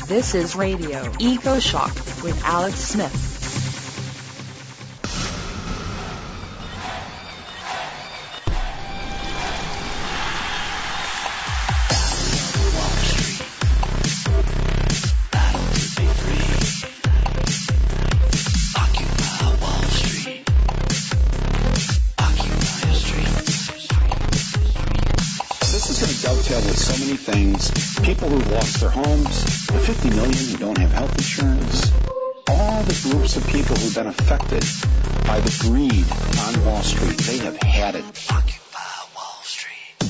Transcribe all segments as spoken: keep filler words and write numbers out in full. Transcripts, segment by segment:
This is Radio Eco Shock with Alex Smith. So many things, people who've lost their homes, the fifty million who don't have health insurance, all the groups of people who've been affected by the greed on Wall Street, they have had it. Occupy Wall Street.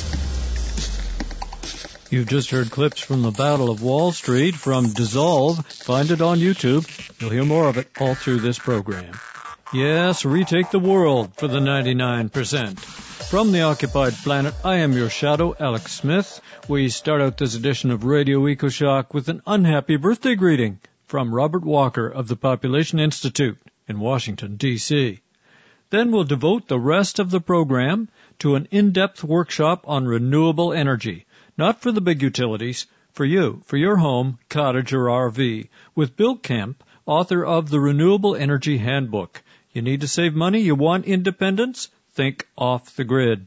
You've just heard clips from the Battle of Wall Street from Dissolve. Find it on YouTube. You'll hear more of it all through this program. Yes, retake the world for the ninety-nine percent. From the occupied planet, I am your shadow, Alex Smith. We start out this edition of Radio Eco Shock with an unhappy birthday greeting from Robert Walker of the Population Institute in Washington, D C Then we'll devote the rest of the program to an in-depth workshop on renewable energy, not for the big utilities, for you, for your home, cottage, or R V, with Bill Kemp, author of the Renewable Energy Handbook. You need to save money? You want independence? Think off the grid.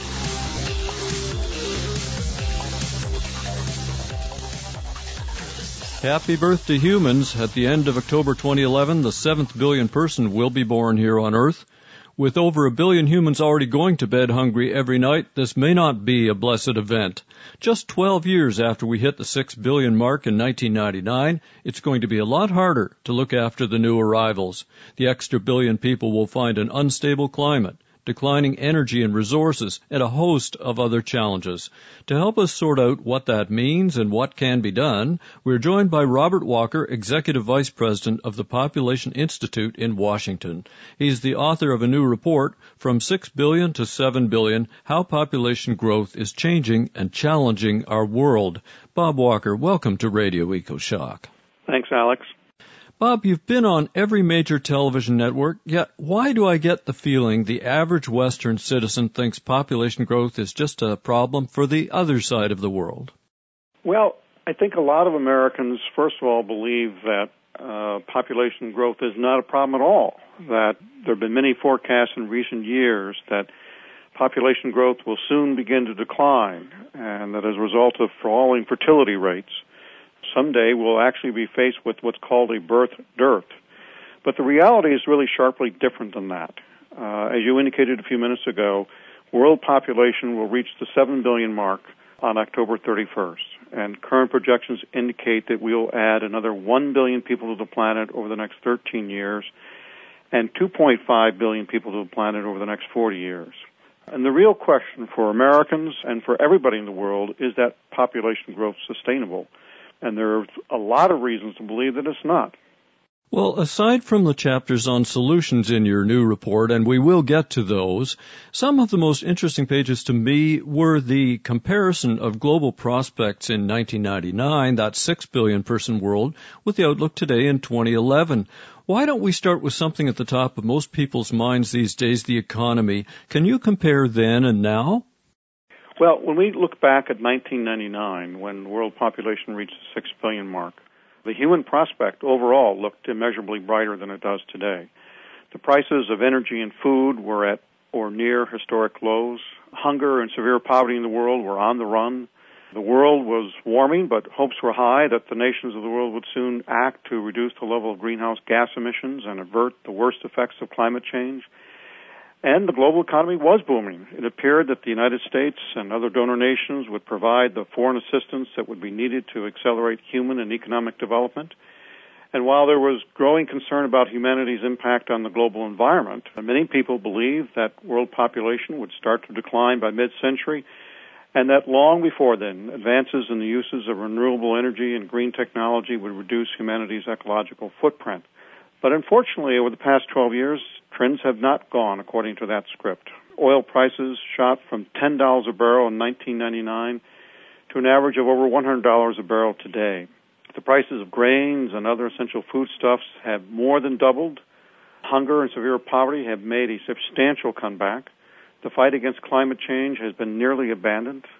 Happy birthday, humans. At the end of October twenty eleven, the seventh billion person will be born here on Earth. With over a billion humans already going to bed hungry every night, this may not be a blessed event. Just twelve years after we hit the six billion mark in nineteen ninety-nine, it's going to be a lot harder to look after the new arrivals. The extra billion people will find an unstable climate, declining energy and resources, and a host of other challenges. To help us sort out what that means and what can be done, we're joined by Robert Walker, Executive Vice President of the Population Institute in Washington. He's the author of a new report, From six billion to seven billion, How Population Growth is Changing and Challenging Our World. Bob Walker, welcome to Radio Eco Shock. Thanks, Alex. Bob, you've been on every major television network, yet why do I get the feeling the average Western citizen thinks population growth is just a problem for the other side of the world? Well, I think a lot of Americans, first of all, believe that uh, population growth is not a problem at all, that there have been many forecasts in recent years that population growth will soon begin to decline, and that as a result of falling fertility rates, someday we'll actually be faced with what's called a birth dearth. But the reality is really sharply different than that. Uh, as you indicated a few minutes ago, world population will reach the seven billion mark on October thirty-first, and current projections indicate that we'll add another one billion people to the planet over the next thirteen years and two point five billion people to the planet over the next forty years. And the real question for Americans and for everybody in the world is that population growth sustainable? And there are a lot of reasons to believe that it's not. Well, aside from the chapters on solutions in your new report, and we will get to those, some of the most interesting pages to me were the comparison of global prospects in nineteen ninety-nine, that six billion person world, with the outlook today in twenty eleven. Why don't we start with something at the top of most people's minds these days, the economy? Can you compare then and now? Well, when we look back at nineteen ninety-nine, when world population reached the six billion mark, the human prospect overall looked immeasurably brighter than it does today. The prices of energy and food were at or near historic lows. Hunger and severe poverty in the world were on the run. The world was warming, but hopes were high that the nations of the world would soon act to reduce the level of greenhouse gas emissions and avert the worst effects of climate change. And the global economy was booming. It appeared that the United States and other donor nations would provide the foreign assistance that would be needed to accelerate human and economic development. And while there was growing concern about humanity's impact on the global environment, many people believed that world population would start to decline by mid-century, and that long before then, advances in the uses of renewable energy and green technology would reduce humanity's ecological footprint. But unfortunately, over the past twelve years, trends have not gone according to that script. Oil prices shot from ten dollars a barrel in nineteen ninety-nine to an average of over one hundred dollars a barrel today. The prices of grains and other essential foodstuffs have more than doubled. Hunger and severe poverty have made a substantial comeback. The fight against climate change has been nearly abandoned.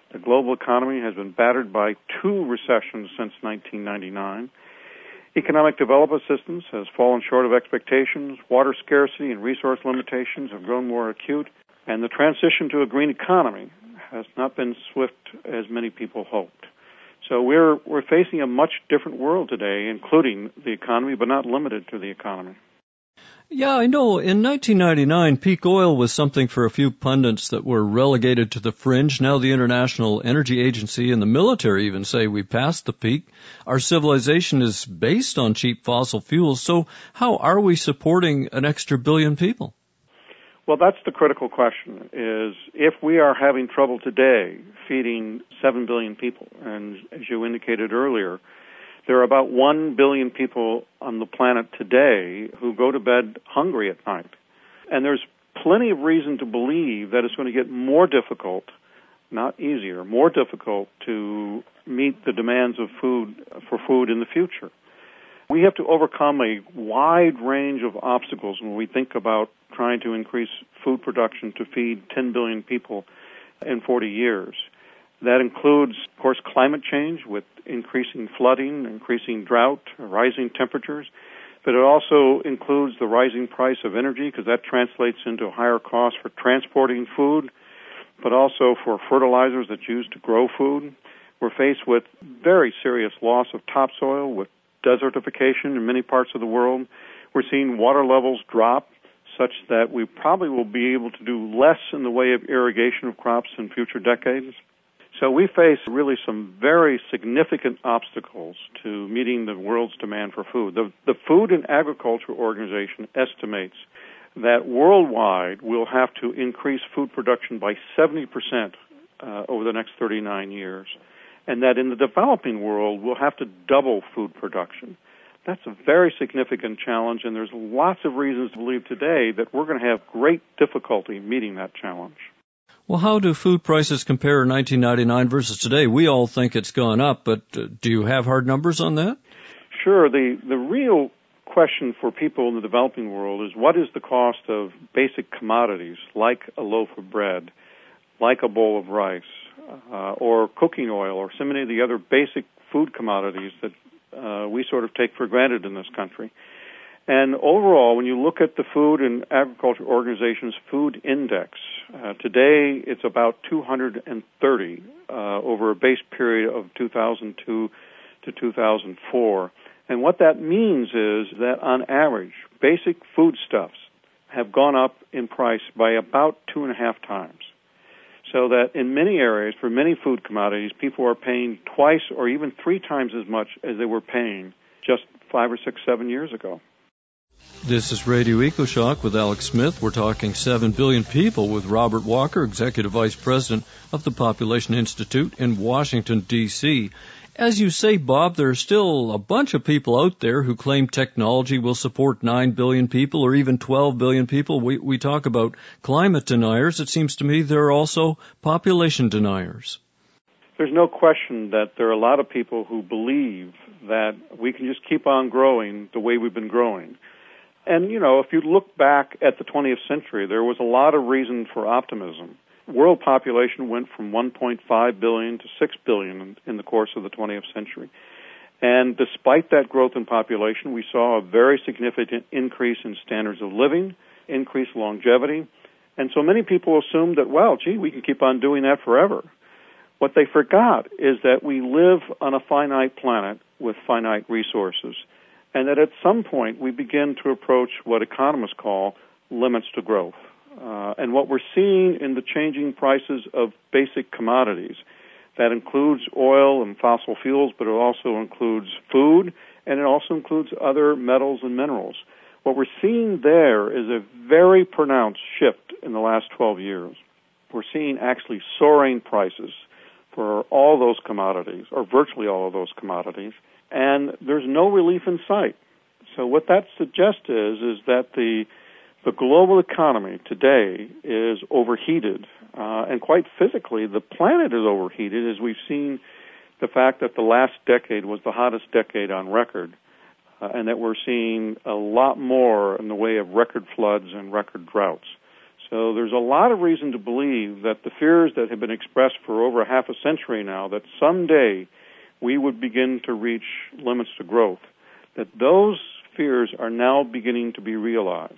The global economy has been battered by two recessions since nineteen ninety-nine. Economic development assistance has fallen short of expectations. Water scarcity and resource limitations have grown more acute. And the transition to a green economy has not been swift as many people hoped. So we're we're facing a much different world today, including the economy, but not limited to the economy. Yeah, I know. In nineteen ninety-nine, peak oil was something for a few pundits that were relegated to the fringe. Now the International Energy Agency and the military even say we passed the peak. Our civilization is based on cheap fossil fuels. So how are we supporting an extra billion people? Well, that's the critical question, is if we are having trouble today feeding seven billion people, and as you indicated earlier, there are about one billion people on the planet today who go to bed hungry at night. And there's plenty of reason to believe that it's going to get more difficult, not easier, more difficult to meet the demands of food for food in the future. We have to overcome a wide range of obstacles when we think about trying to increase food production to feed ten billion people in forty years. That includes, of course, climate change with increasing flooding, increasing drought, rising temperatures. But it also includes the rising price of energy, because that translates into a higher cost for transporting food, but also for fertilizers that's used to grow food. We're faced with very serious loss of topsoil, with desertification in many parts of the world. We're seeing water levels drop such that we probably will be able to do less in the way of irrigation of crops in future decades. So we face really some very significant obstacles to meeting the world's demand for food. The, the Food and Agriculture Organization estimates that worldwide we'll have to increase food production by seventy percent uh, over the next thirty-nine years, and that in the developing world we'll have to double food production. That's a very significant challenge, and there's lots of reasons to believe today that we're going to have great difficulty meeting that challenge. Well, how do food prices compare in nineteen ninety-nine versus today? We all think it's gone up, but uh, do you have hard numbers on that? Sure. The, the real question for people in the developing world is what is the cost of basic commodities like a loaf of bread, like a bowl of rice, uh, or cooking oil, or so many of the other basic food commodities that uh, we sort of take for granted in this country. And overall, when you look at the Food and Agriculture Organization's food index, uh, today it's about two hundred thirty uh, over a base period of two thousand two to two thousand four. And what that means is that on average, basic foodstuffs have gone up in price by about two and a half times. So that in many areas, for many food commodities, people are paying twice or even three times as much as they were paying just five or six, seven years ago. This is Radio EcoShock with Alex Smith. We're talking seven billion people with Robert Walker, Executive Vice President of the Population Institute in Washington, D C As you say, Bob, there are still a bunch of people out there who claim technology will support nine billion people or even twelve billion people. We, we talk about climate deniers. It seems to me there are also population deniers. There's no question that there are a lot of people who believe that we can just keep on growing the way we've been growing. And, you know, if you look back at the twentieth century, there was a lot of reason for optimism. World population went from one point five billion to six billion in, in the course of the twentieth century. And despite that growth in population, we saw a very significant increase in standards of living, increased longevity. And so many people assumed that, well, gee, we can keep on doing that forever. What they forgot is that we live on a finite planet with finite resources, and that at some point we begin to approach what economists call limits to growth. Uh, and what we're seeing in the changing prices of basic commodities, that includes oil and fossil fuels, but it also includes food, and it also includes other metals and minerals. What we're seeing there is a very pronounced shift in the last twelve years. We're seeing actually soaring prices for all those commodities, or virtually all of those commodities, and there's no relief in sight. So what that suggests is, is that the the global economy today is overheated, uh, and quite physically, the planet is overheated, as we've seen the fact that the last decade was the hottest decade on record, uh, and that we're seeing a lot more in the way of record floods and record droughts. So there's a lot of reason to believe that the fears that have been expressed for over a half a century now, that someday we would begin to reach limits to growth, that those fears are now beginning to be realized.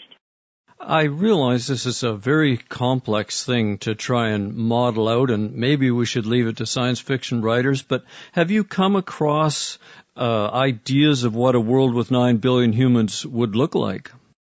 I realize this is a very complex thing to try and model out, and maybe we should leave it to science fiction writers, but have you come across uh, ideas of what a world with nine billion humans would look like?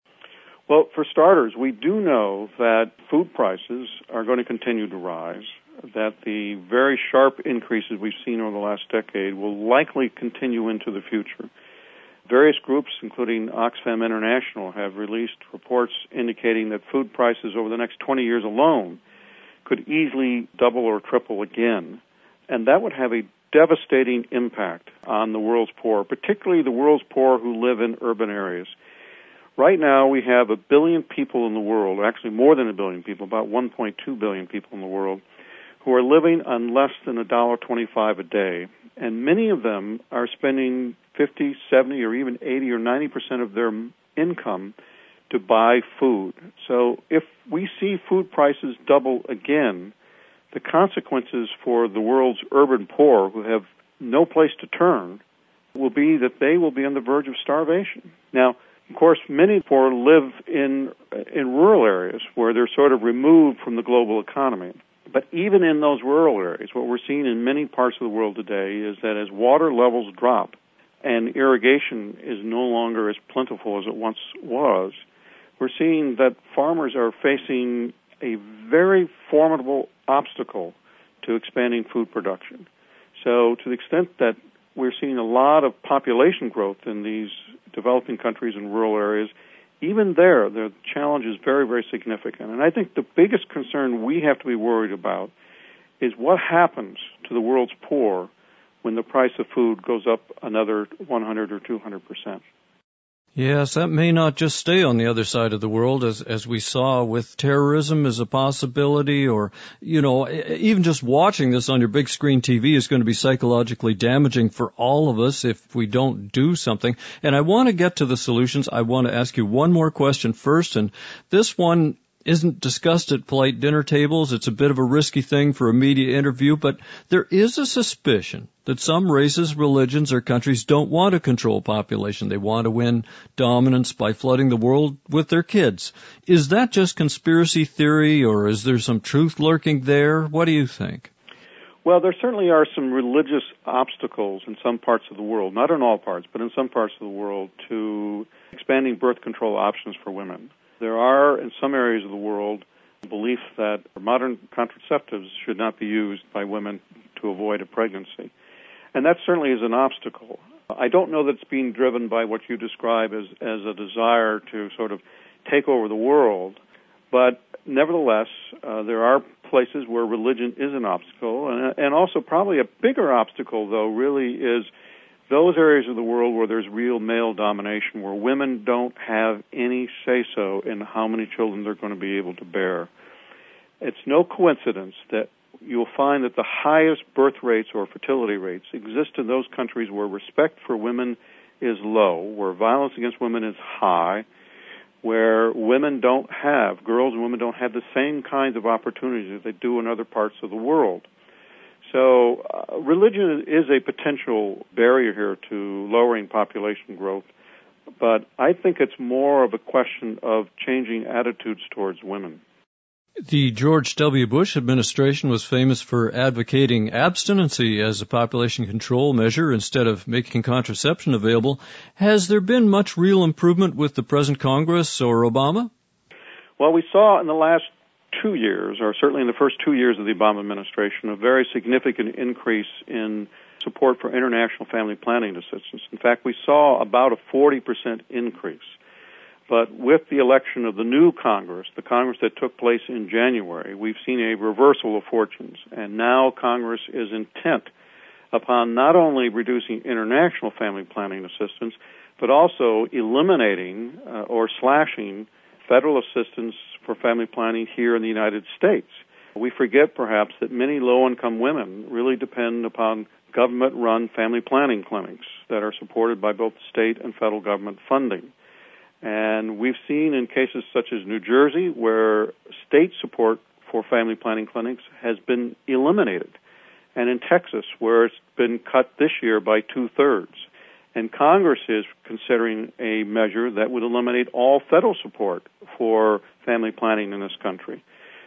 Well, for starters, we do know that food prices are going to continue to rise, that the very sharp increases we've seen over the last decade will likely continue into the future. Various groups, including Oxfam International, have released reports indicating that food prices over the next twenty years alone could easily double or triple again. And that would have a devastating impact on the world's poor, particularly the world's poor who live in urban areas. Right now, we have a billion people in the world, actually more than a billion people, about one point two billion people in the world, who are living on less than one dollar twenty-five a day. And many of them are spending fifty, seventy, or even eighty or ninety percent of their income to buy food. So if we see food prices double again, the consequences for the world's urban poor who have no place to turn will be that they will be on the verge of starvation. Now, of course, many poor live in in rural areas where they're sort of removed from the global economy. But even in those rural areas, what we're seeing in many parts of the world today is that as water levels drop and irrigation is no longer as plentiful as it once was, we're seeing that farmers are facing a very formidable obstacle to expanding food production. So to the extent that we're seeing a lot of population growth in these developing countries and rural areas, even there, the challenge is very, very significant. And I think the biggest concern we have to be worried about is what happens to the world's poor when the price of food goes up another one hundred or two hundred percent. Yes, that may not just stay on the other side of the world, as as we saw with terrorism as a possibility, or, you know, even just watching this on your big screen T V is going to be psychologically damaging for all of us if we don't do something. And I want to get to the solutions. I want to ask you one more question first, and this one isn't discussed at polite dinner tables. It's a bit of a risky thing for a media interview, but there is a suspicion that some races, religions, or countries don't want to control population. They want to win dominance by flooding the world with their kids. Is that just conspiracy theory, or is there some truth lurking there? What do you think? Well, there certainly are some religious obstacles in some parts of the world, not in all parts, but in some parts of the world, to expanding birth control options for women. There are, in some areas of the world, belief that modern contraceptives should not be used by women to avoid a pregnancy. And that certainly is an obstacle. I don't know that it's being driven by what you describe as, as a desire to sort of take over the world, but nevertheless, uh, there are places where religion is an obstacle, and, and also probably a bigger obstacle, though, really is those areas of the world where there's real male domination, where women don't have any say-so in how many children they're going to be able to bear. It's no coincidence that you'll find that the highest birth rates or fertility rates exist in those countries where respect for women is low, where violence against women is high, where women don't have, girls and women don't have the same kinds of opportunities that they do in other parts of the world. So uh, religion is a potential barrier here to lowering population growth, but I think it's more of a question of changing attitudes towards women. The George W. Bush administration was famous for advocating abstinency as a population control measure instead of making contraception available. Has there been much real improvement with the present Congress or Obama? Well, we saw in the last two years, or certainly in the first two years of the Obama administration, a very significant increase in support for international family planning assistance. In fact, we saw about a forty percent increase. But with the election of the new Congress, the Congress that took place in January, we've seen a reversal of fortunes. And now Congress is intent upon not only reducing international family planning assistance, but also eliminating uh, or slashing federal assistance for family planning here in the United States. We forget, perhaps, that many low-income women really depend upon government-run family planning clinics that are supported by both state and federal government funding. And we've seen in cases such as New Jersey where state support for family planning clinics has been eliminated, and in Texas where it's been cut this year by two-thirds. And Congress is considering a measure that would eliminate all federal support for family planning in this country.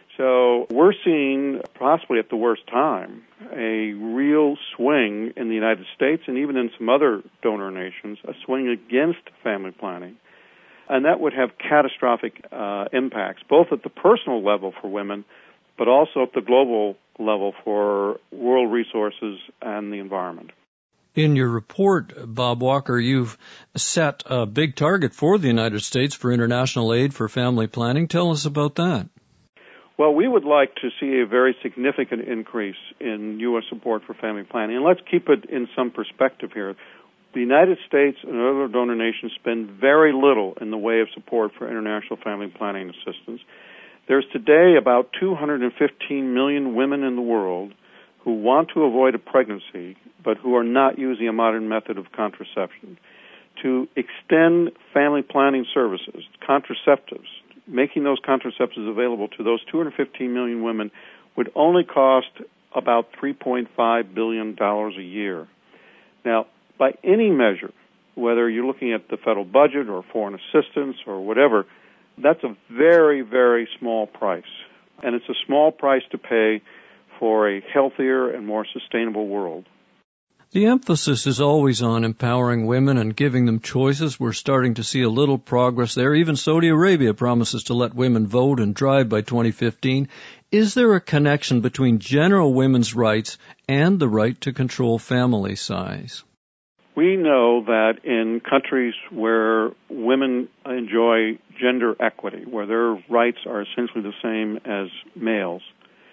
So we're seeing, possibly at the worst time, a real swing in the United States and even in some other donor nations, a swing against family planning. And that would have catastrophic uh, impacts, both at the personal level for women, but also at the global level for world resources and the environment. In your report, Bob Walker, you've set a big target for the United States for international aid for family planning. Tell us about that. Well, we would like to see a very significant increase in U S support for family planning. And let's keep it in some perspective here. The United States and other donor nations spend very little in the way of support for international family planning assistance. There's today about two hundred fifteen million women in the world who want to avoid a pregnancy but who are not using a modern method of contraception. To extend family planning services, contraceptives, making those contraceptives available to those two hundred fifteen million women would only cost about three point five billion dollars a year. Now, by any measure, whether you're looking at the federal budget or foreign assistance or whatever, that's a very, very small price. And it's a small price to pay for a healthier and more sustainable world. The emphasis is always on empowering women and giving them choices. We're starting to see a little progress there. Even Saudi Arabia promises to let women vote and drive by twenty fifteen. Is there a connection between general women's rights and the right to control family size? We know that in countries where women enjoy gender equity, where their rights are essentially the same as males,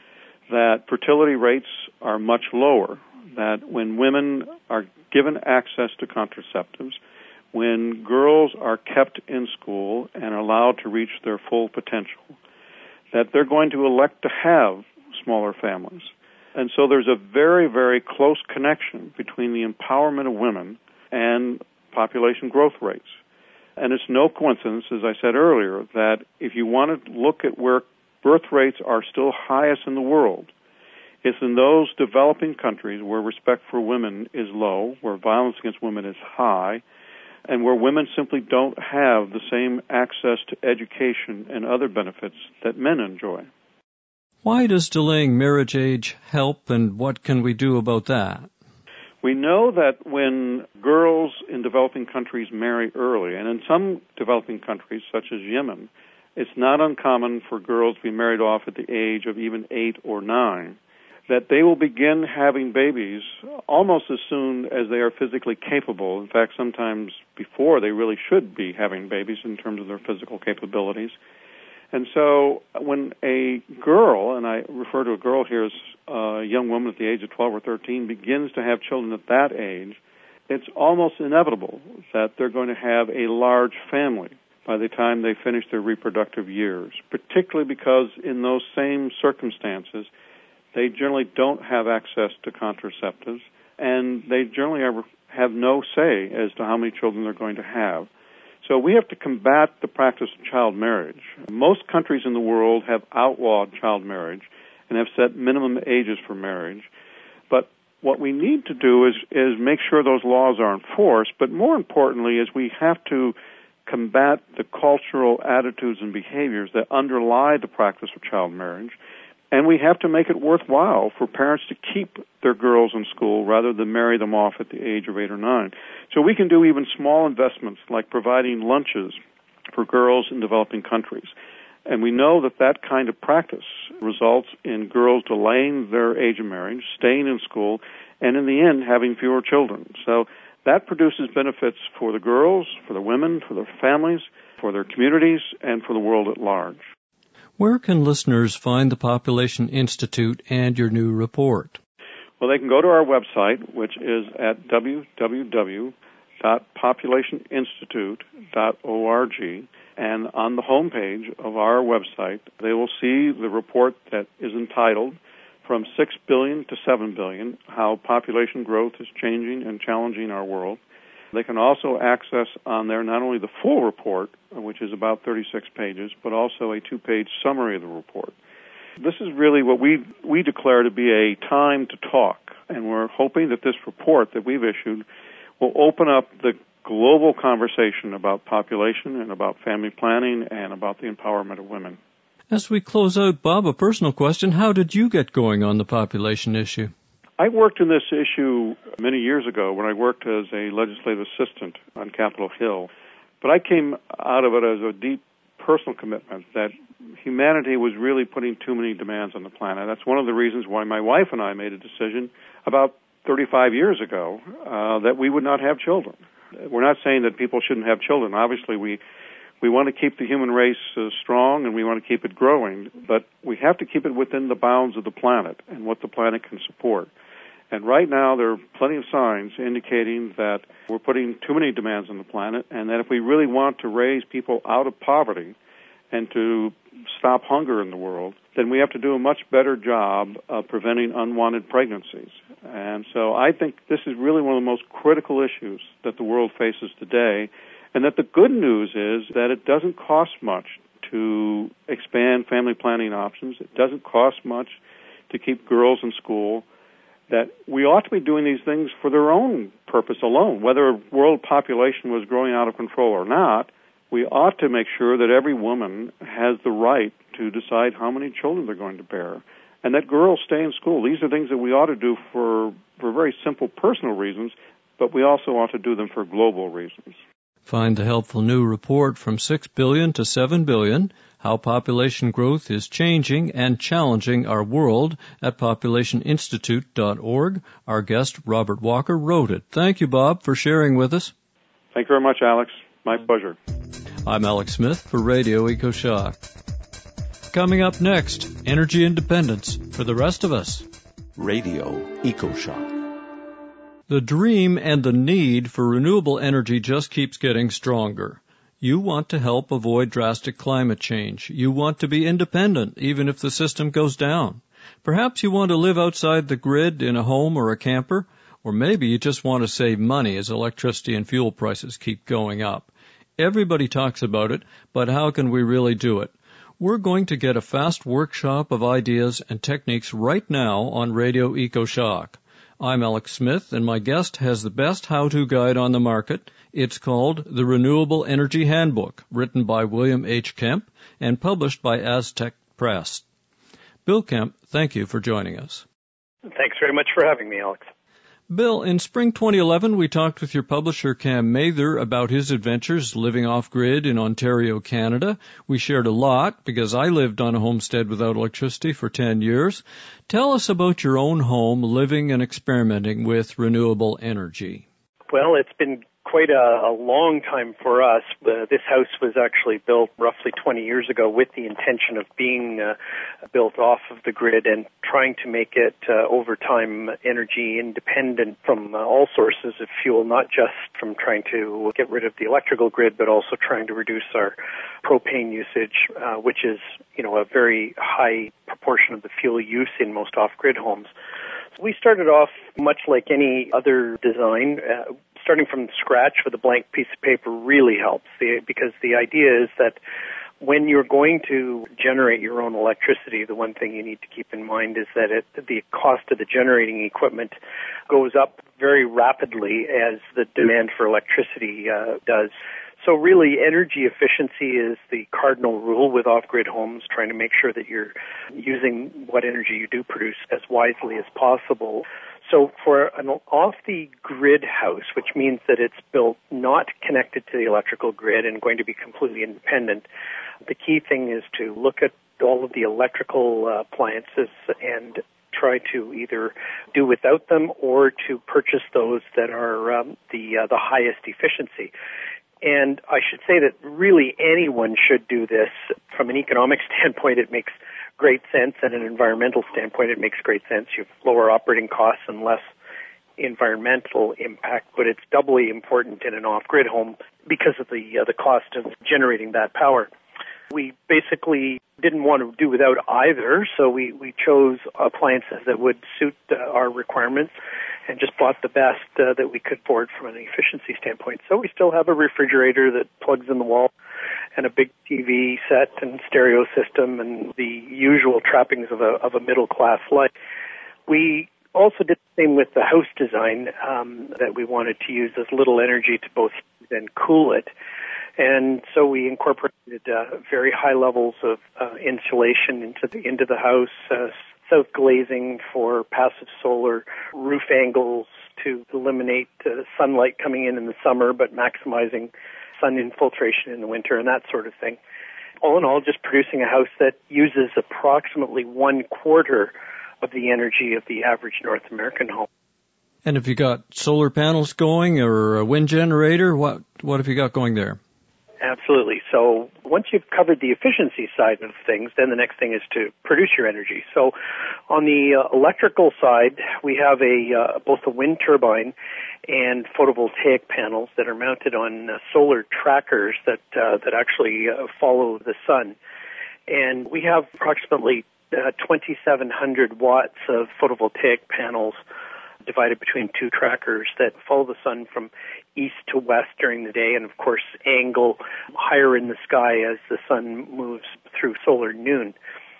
that fertility rates are much lower, that when women are given access to contraceptives, when girls are kept in school and allowed to reach their full potential, that they're going to elect to have smaller families. And so there's a very, very close connection between the empowerment of women and population growth rates. And it's no coincidence, as I said earlier, that if you want to look at where birth rates are still highest in the world, it's in those developing countries where respect for women is low, where violence against women is high, and where women simply don't have the same access to education and other benefits that men enjoy. Why does delaying marriage age help, and what can we do about that? We know that when girls in developing countries marry early, and in some developing countries, such as Yemen, it's not uncommon for girls to be married off at the age of even eight or nine, that they will begin having babies almost as soon as they are physically capable. In fact, sometimes before they really should be having babies in terms of their physical capabilities. And so when a girl, and I refer to a girl here as a young woman at the age of twelve or thirteen, begins to have children at that age, it's almost inevitable that they're going to have a large family by the time they finish their reproductive years, particularly because in those same circumstances, they generally don't have access to contraceptives, and they generally have no say as to how many children they're going to have. So we have to combat the practice of child marriage. Most countries in the world have outlawed child marriage and have set minimum ages for marriage. But what we need to do is, is make sure those laws are enforced, but more importantly is we have to combat the cultural attitudes and behaviors that underlie the practice of child marriage. And we have to make it worthwhile for parents to keep their girls in school rather than marry them off at the age of eight or nine. So we can do even small investments like providing lunches for girls in developing countries. And we know that that kind of practice results in girls delaying their age of marriage, staying in school, and in the end having fewer children. So that produces benefits for the girls, for the women, for their families, for their communities, and for the world at large. Where can listeners find the Population Institute and your new report? Well, they can go to our website, which is at w w w dot population institute dot org, and on the homepage of our website, they will see the report that is entitled From six billion to seven billion, How Population Growth is Changing and Challenging Our World. They can also access on there not only the full report, which is about thirty-six pages, but also a two-page summary of the report. This is really what we we declare to be a time to talk, and we're hoping that this report that we've issued will open up the global conversation about population and about family planning and about the empowerment of women. As we close out, Bob, a personal question. How did you get going on the population issue? I worked in this issue many years ago when I worked as a legislative assistant on Capitol Hill. But I came out of it as a deep personal commitment that humanity was really putting too many demands on the planet. That's one of the reasons why my wife and I made a decision about thirty-five years ago uh, that we would not have children. We're not saying that people shouldn't have children. Obviously, we we want to keep the human race uh, strong and we want to keep it growing, but we have to keep it within the bounds of the planet and what the planet can support. And right now, there are plenty of signs indicating that we're putting too many demands on the planet, and that if we really want to raise people out of poverty and to stop hunger in the world, then we have to do a much better job of preventing unwanted pregnancies. And so I think this is really one of the most critical issues that the world faces today, and that the good news is that it doesn't cost much to expand family planning options. It doesn't cost much to keep girls in school. That we ought to be doing these things for their own purpose alone. Whether world population was growing out of control or not, we ought to make sure that every woman has the right to decide how many children they're going to bear, and that girls stay in school. These are things that we ought to do for, for very simple personal reasons, but we also ought to do them for global reasons. Find the helpful new report From six billion to seven billion, How Population Growth is Changing and Challenging Our World at population institute dot org. Our guest, Robert Walker, wrote it. Thank you, Bob, for sharing with us. Thank you very much, Alex. My pleasure. I'm Alex Smith for Radio EcoShock. Coming up next, energy independence for the rest of us. Radio EcoShock. The dream and the need for renewable energy just keeps getting stronger. You want to help avoid drastic climate change. You want to be independent, even if the system goes down. Perhaps you want to live outside the grid in a home or a camper, or maybe you just want to save money as electricity and fuel prices keep going up. Everybody talks about it, but how can we really do it? We're going to get a fast workshop of ideas and techniques right now on Radio EcoShock. I'm Alex Smith, and my guest has the best how-to guide on the market. It's called The Renewable Energy Handbook, written by William H. Kemp and published by Aztec Press. Bill Kemp, thank you for joining us. Thanks very much for having me, Alex. Bill, in spring twenty eleven, we talked with your publisher, Cam Mather, about his adventures living off-grid in Ontario, Canada. We shared a lot because I lived on a homestead without electricity for ten years. Tell us about your own home living and experimenting with renewable energy. Well, it's been quite a, a long time for us. Uh, this house was actually built roughly twenty years ago with the intention of being uh, built off of the grid and trying to make it uh, over time energy independent from uh, all sources of fuel, not just from trying to get rid of the electrical grid, but also trying to reduce our propane usage, uh, which is, you know, a very high proportion of the fuel use in most off-grid homes. So we started off much like any other design. Uh, starting from scratch with a blank piece of paper really helps the, because the idea is that when you're going to generate your own electricity, the one thing you need to keep in mind is that it, the cost of the generating equipment goes up very rapidly as the demand for electricity uh, does. So really, energy efficiency is the cardinal rule with off-grid homes, trying to make sure that you're using what energy you do produce as wisely as possible. So for an off-the-grid house, which means that it's built not connected to the electrical grid and going to be completely independent, the key thing is to look at all of the electrical uh, appliances and try to either do without them or to purchase those that are um, the uh, the highest efficiency. And I should say that really anyone should do this. From an economic standpoint, it makes great sense, and an environmental standpoint, it makes great sense. You have lower operating costs and less environmental impact, but it's doubly important in an off-grid home because of the uh, the cost of generating that power. We basically didn't want to do without either, so we, we chose appliances that would suit uh, our requirements and just bought the best uh, that we could afford from an efficiency standpoint. So we still have a refrigerator that plugs in the wall and a big T V set and stereo system and the usual trappings of a, of a middle-class life. We also did the same with the house design, um, that we wanted to use as little energy to both heat and cool it. And so we incorporated uh, very high levels of uh, insulation into the into the house, uh, south glazing for passive solar, roof angles to eliminate uh, sunlight coming in in the summer, but maximizing sun infiltration in the winter, and that sort of thing. All in all, just producing a house that uses approximately one quarter of the energy of the average North American home. And have you got solar panels going or a wind generator? What what have you got going there? Absolutely. So once you've covered the efficiency side of things, then the next thing is to produce your energy. So on the uh, electrical side, we have a uh, both a wind turbine and photovoltaic panels that are mounted on uh, solar trackers that uh, that actually uh, follow the sun. And we have approximately uh, twenty-seven hundred watts of photovoltaic panels divided between two trackers that follow the sun from east to west during the day and, of course, angle higher in the sky as the sun moves through solar noon.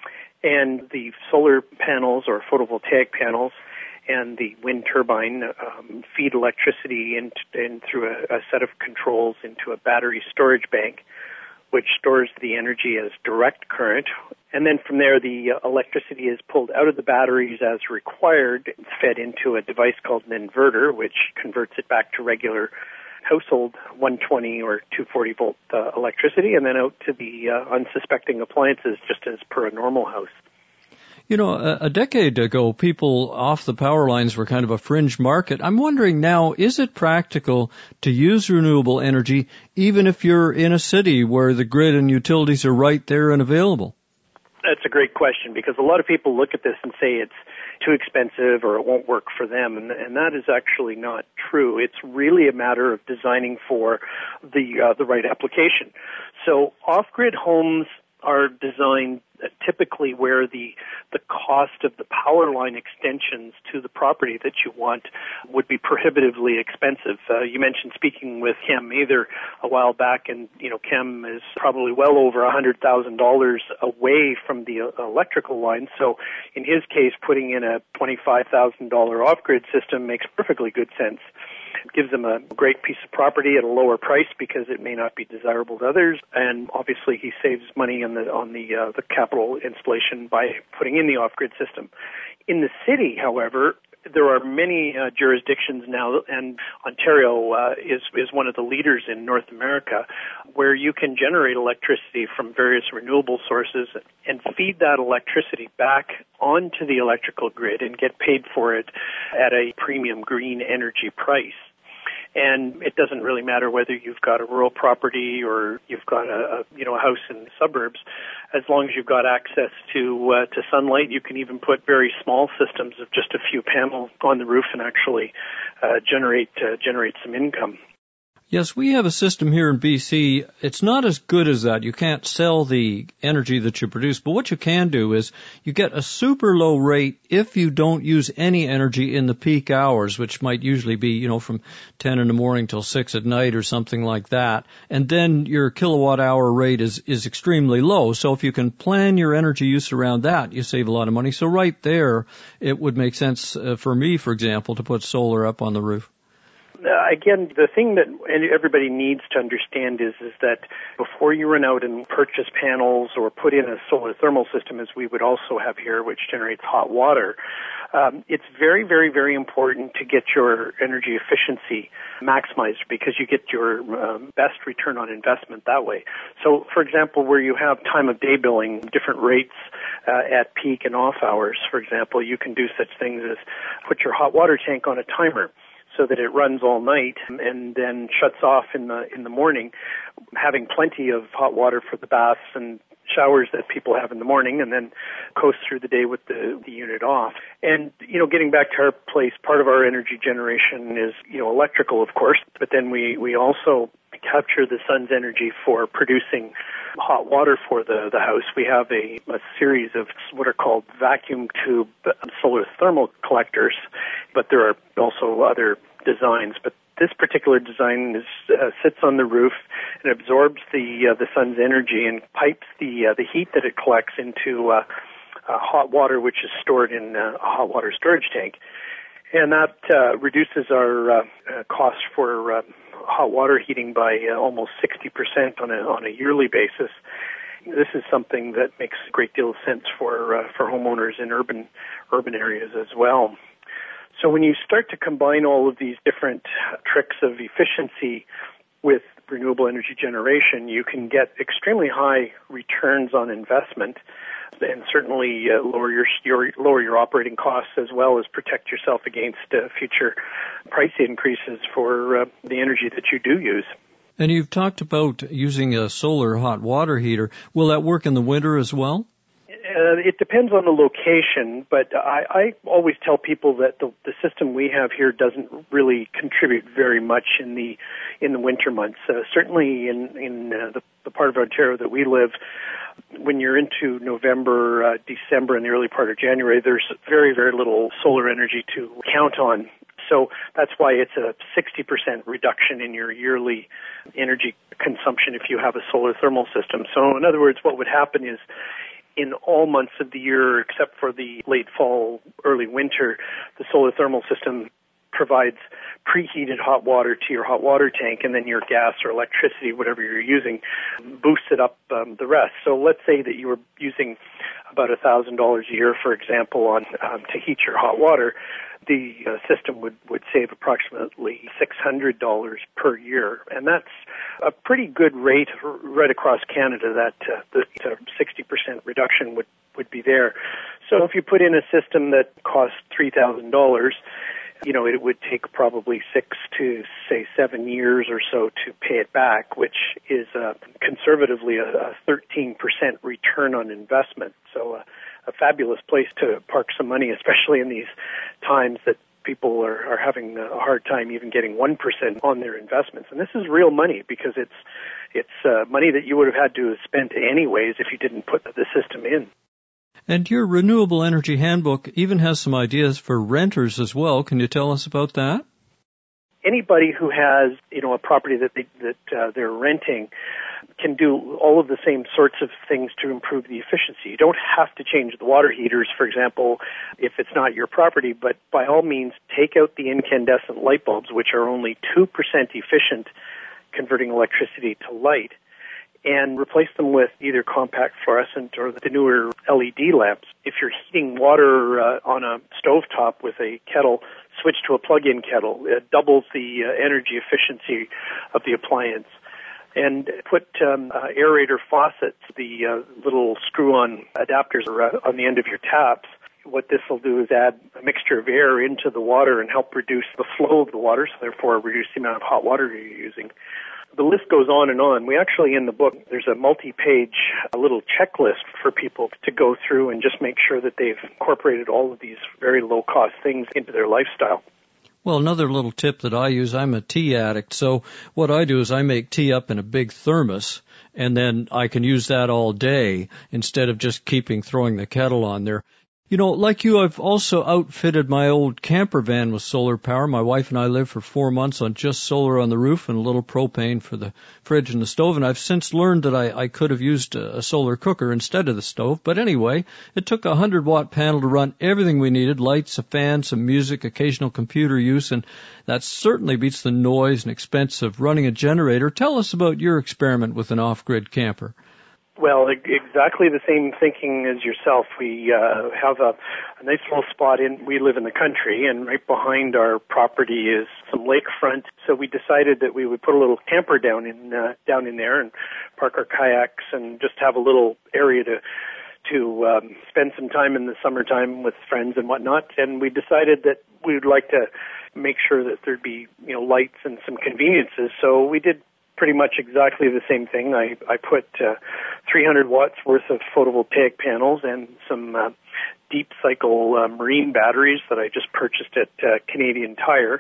And the solar panels or photovoltaic panels and the wind turbine um, feed electricity in, in through a, a set of controls into a battery storage bank, which stores the energy as direct current. And then from there, the uh, electricity is pulled out of the batteries as required, fed into a device called an inverter, which converts it back to regular household one twenty or two forty volt uh, electricity, and then out to the uh, unsuspecting appliances just as per a normal house. You know, a, a decade ago, people off the power lines were kind of a fringe market. I'm wondering now, is it practical to use renewable energy even if you're in a city where the grid and utilities are right there and available? That's a great question, because a lot of people look at this and say it's too expensive or it won't work for them, and, and that is actually not true. It's really a matter of designing for the uh, the right application. So off-grid homes are designed typically where the the cost of the power line extensions to the property that you want would be prohibitively expensive. Uh, you mentioned speaking with Chem Mather a while back, and you know Chem is probably well over a hundred thousand dollars away from the uh, electrical line. So in his case, putting in a twenty-five thousand dollar off-grid system makes perfectly good sense. It gives them a great piece of property at a lower price because it may not be desirable to others, and obviously he saves money on the on the uh, the capital installation by putting in the off-grid system. In the city, however, there are many uh, jurisdictions now, and Ontario uh, is is one of the leaders in North America, where you can generate electricity from various renewable sources and feed that electricity back onto the electrical grid and get paid for it at a premium green energy price. And it doesn't really matter whether you've got a rural property or you've got a, a you know a house in the suburbs. As long as you've got access to uh, to sunlight, you can even put very small systems of just a few panels on the roof and actually uh, generate uh, generate some income. Yes, we have a system here in B C. It's not as good as that. You can't sell the energy that you produce, but what you can do is you get a super low rate if you don't use any energy in the peak hours, which might usually be, you know, from ten in the morning till six at night or something like that. And then your kilowatt hour rate is, is extremely low. So if you can plan your energy use around that, you save a lot of money. So right there, it would make sense uh, for me, for example, to put solar up on the roof. Uh, again, the thing that everybody needs to understand is is that before you run out and purchase panels or put in a solar thermal system, as we would also have here, which generates hot water, um, it's very, very, very important to get your energy efficiency maximized because you get your um, best return on investment that way. So, for example, where you have time of day billing, different rates uh, at peak and off hours, for example, you can do such things as put your hot water tank on a timer so that it runs all night and then shuts off in the in the morning, having plenty of hot water for the baths and showers that people have in the morning, and then coast through the day with the, the unit off. And, you know, getting back to our place, part of our energy generation is, you know, electrical, of course, but then we, we also capture the sun's energy for producing hot water for the, the house, we have a, a series of what are called vacuum tube solar thermal collectors, but there are also other designs. But this particular design is, uh, sits on the roof and absorbs the uh, the sun's energy and pipes the uh, the heat that it collects into uh, uh, hot water, which is stored in uh, a hot water storage tank. And that uh, reduces our uh, uh, cost for uh, hot water heating by uh, almost sixty percent on a on a yearly basis. This is something that makes a great deal of sense for uh, for homeowners in urban urban areas as well. So when you start to combine all of these different tricks of efficiency with renewable energy generation, you can get extremely high returns on investment, and certainly uh, lower your, your lower your operating costs, as well as protect yourself against uh, future price increases for uh, the energy that you do use. And you've talked about using a solar hot water heater. Will that work in the winter as well? Uh, it depends on the location, but I, I always tell people that the, the system we have here doesn't really contribute very much in the in the winter months. Uh, certainly in in uh, the, the part of Ontario that we live, when you're into November, uh, December, and the early part of January, there's very, very little solar energy to count on. So that's why it's a sixty percent reduction in your yearly energy consumption if you have a solar thermal system. So in other words, what would happen is, in all months of the year, except for the late fall, early winter, the solar thermal system provides preheated hot water to your hot water tank, and then your gas or electricity, whatever you're using, boosts it up um, the rest. So let's say that you were using about one thousand dollars a year, for example, on um, to heat your hot water. The uh, system would, would save approximately six hundred dollars per year, and that's a pretty good rate right across Canada. That uh, the uh, sixty percent reduction would, would be there. So if you put in a system that costs three thousand dollars, you know, it would take probably six to, say, seven years or so to pay it back, which is uh, conservatively a, a thirteen percent return on investment. So uh, a fabulous place to park some money, especially in these times that people are, are having a hard time even getting one percent on their investments. And this is real money, because it's it's uh, money that you would have had to have spent anyways if you didn't put the system in. And your Renewable Energy Handbook even has some ideas for renters as well. Can you tell us about that? Anybody who has, you know, a property that they, that uh, they're renting can do all of the same sorts of things to improve the efficiency. You don't have to change the water heaters, for example, if it's not your property, but by all means, take out the incandescent light bulbs, which are only two percent efficient converting electricity to light, and replace them with either compact fluorescent or the newer L E D lamps. If you're heating water uh, on a stovetop with a kettle, switch to a plug-in kettle. It doubles the uh, energy efficiency of the appliance. And put um, uh, aerator faucets, the uh, little screw-on adapters uh, on the end of your taps. What this will do is add a mixture of air into the water and help reduce the flow of the water, so therefore reduce the amount of hot water you're using. The list goes on and on. We actually, in the book, there's a multi-page a little checklist for people to go through and just make sure that they've incorporated all of these very low-cost things into their lifestyle. Well, another little tip that I use, I'm a tea addict, so what I do is I make tea up in a big thermos, and then I can use that all day instead of just keeping throwing the kettle on there. You know, like you, I've also outfitted my old camper van with solar power. My wife and I lived for four months on just solar on the roof and a little propane for the fridge and the stove. And I've since learned that I, I could have used a, a solar cooker instead of the stove. But anyway, it took a one hundred watt panel to run everything we needed, lights, a fan, some music, occasional computer use. And that certainly beats the noise and expense of running a generator. Tell us about your experiment with an off-grid camper. Well, exactly the same thinking as yourself. We uh, have a, a nice little spot in, we live in the country, and right behind our property is some lakefront. So we decided that we would put a little camper down in, uh, down in there and park our kayaks and just have a little area to, to um, spend some time in the summertime with friends and whatnot. And we decided that we would like to make sure that there'd be, you know, lights and some conveniences. So we did pretty much exactly the same thing. I, I put uh, three hundred watts worth of photovoltaic panels and some uh, deep cycle uh, marine batteries that I just purchased at uh, Canadian Tire.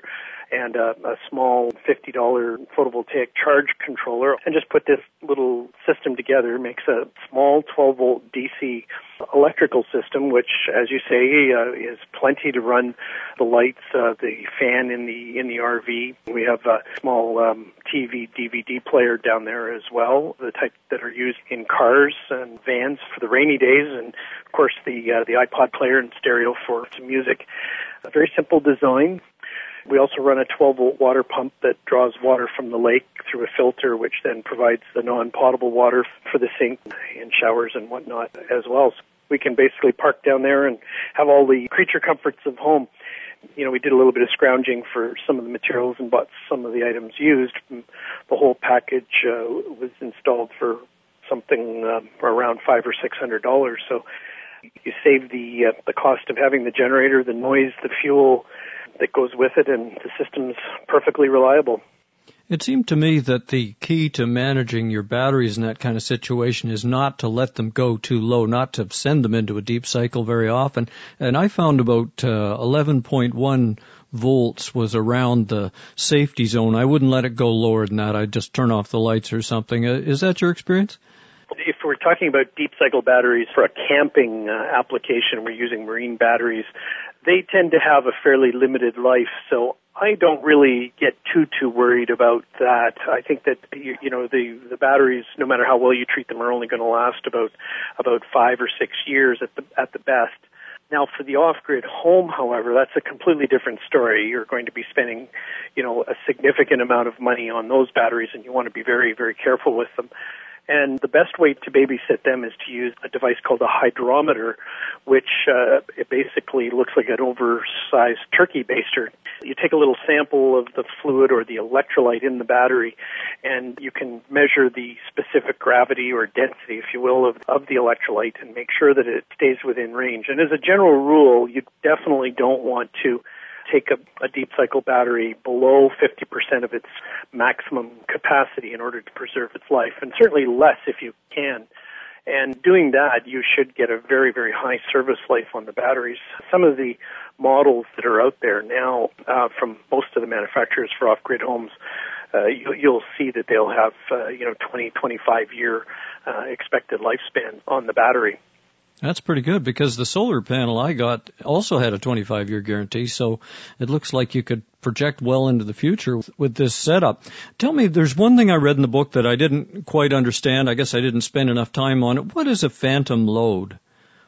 and a, a small fifty dollars photovoltaic charge controller, and just put this little system together. It makes a small twelve volt D C electrical system, which, as you say, uh, is plenty to run the lights, uh, the fan in the in the R V. We have a small um, T V D V D player down there as well, the type that are used in cars and vans for the rainy days, and of course the uh, the iPod player and stereo for some music. A very simple design. We also run a twelve volt water pump that draws water from the lake through a filter, which then provides the non-potable water for the sink and showers and whatnot as well. So we can basically park down there and have all the creature comforts of home. You know, we did a little bit of scrounging for some of the materials and bought some of the items used. The whole package uh, was installed for something uh, for around five or six hundred dollars. So you save the uh, the cost of having the generator, the noise, the fuel that goes with it, and the system's perfectly reliable. It seemed to me that the key to managing your batteries in that kind of situation is not to let them go too low, not to send them into a deep cycle very often. And I found about uh, eleven point one volts was around the safety zone. I wouldn't let it go lower than that. I'd just turn off the lights or something. Uh, is that your experience? If we're talking about deep cycle batteries for a camping uh, application, we're using marine batteries. They tend to have a fairly limited life, so I don't really get too, too worried about that. I think that, you, you know, the, the batteries, no matter how well you treat them, are only going to last about, about five or six years at the, at the best. Now, for the off-grid home, however, that's a completely different story. You're going to be spending, you know, a significant amount of money on those batteries, and you want to be very, very careful with them. And the best way to babysit them is to use a device called a hydrometer, which uh, it basically looks like an oversized turkey baster. You take a little sample of the fluid or the electrolyte in the battery, and you can measure the specific gravity or density, if you will, of, of the electrolyte and make sure that it stays within range. And as a general rule, you definitely don't want to take a, a deep cycle battery below fifty percent of its maximum capacity in order to preserve its life, and certainly less if you can. And doing that, you should get a very, very high service life on the batteries. Some of the models that are out there now uh, from most of the manufacturers for off-grid homes, uh, you, you'll see that they'll have, uh, you know, twenty, twenty-five year uh, expected lifespan on the battery. That's pretty good, because the solar panel I got also had a twenty-five year guarantee, so it looks like you could project well into the future with this setup. Tell me, there's one thing I read in the book that I didn't quite understand. I guess I didn't spend enough time on it. What is a phantom load?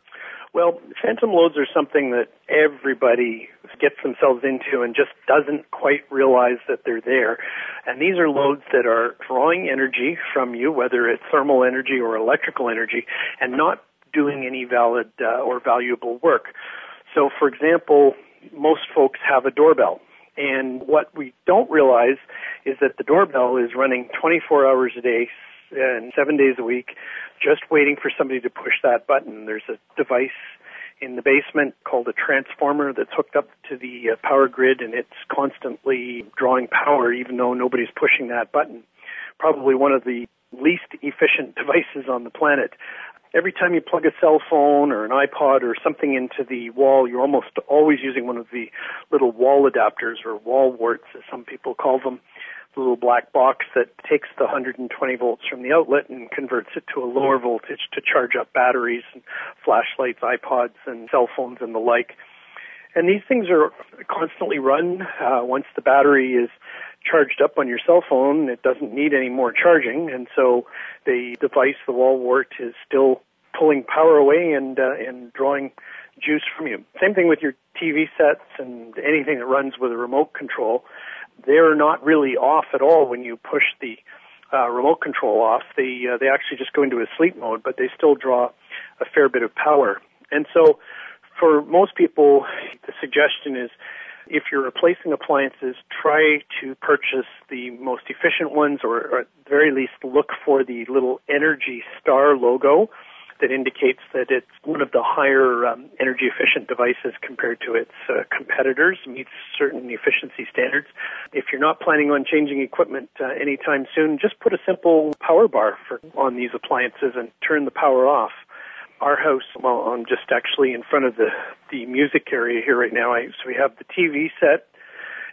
Well, phantom loads are something that everybody gets themselves into and just doesn't quite realize that they're there. And these are loads that are drawing energy from you, whether it's thermal energy or electrical energy, and not doing any valid uh, or valuable work. So, for example, most folks have a doorbell. And what we don't realize is that the doorbell is running twenty-four hours a day and seven days a week, just waiting for somebody to push that button. There's a device in the basement called a transformer that's hooked up to the uh, power grid, and it's constantly drawing power even though nobody's pushing that button. Probably one of the least efficient devices on the planet. Every time you plug a cell phone or an iPod or something into the wall, you're almost always using one of the little wall adapters, or wall warts, as some people call them, the little black box that takes the one hundred twenty volts from the outlet and converts it to a lower voltage to charge up batteries and flashlights, iPods, and cell phones and the like. And these things are constantly run. Uh, once the battery is charged up on your cell phone, it doesn't need any more charging, and so the device, the wall wart, is still pulling power away and uh, and drawing juice from you. Same thing with your T V sets and anything that runs with a remote control. They're not really off at all when you push the uh, remote control off. They uh, they actually just go into a sleep mode, but they still draw a fair bit of power. And so for most people, the suggestion is, if you're replacing appliances, try to purchase the most efficient ones, or, or at the very least look for the little Energy Star logo that indicates that it's one of the higher um, energy efficient devices compared to its uh, competitors, meets certain efficiency standards. If you're not planning on changing equipment uh, anytime soon, just put a simple power bar for, on these appliances and turn the power off. Our house, well, I'm just actually in front of the, the music area here right now. I, so we have the T V set,